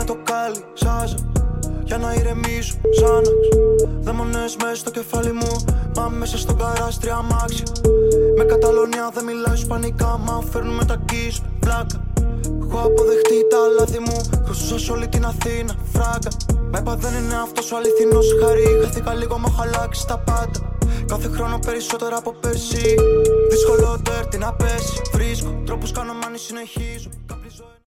με το κάλι, σάζα. Για να ηρεμήσω, Ζάναξ. Δαίμονες μέσα στο κεφάλι μου, μα μέσα στον καράστρια αμάξια. Με Καταλωνία δεν μιλάω ισπανικά, μα φέρνουμε τα κίσου, βλάκα. Έχω αποδεχτεί τα λάθη μου, χρωστούσα σε όλη την Αθήνα, φράγκα. Μα είπα δεν είναι αυτός ο αληθινός χαρή. Χάθηκα λίγο, μα έχω αλλάξει τα πάντα. Κάθε χρόνο περισσότερα από πέρσι. Δύσκολο τέρτη να πέσει. Βρίσκω τρόπους, κάνω μάνι, συνεχίζω.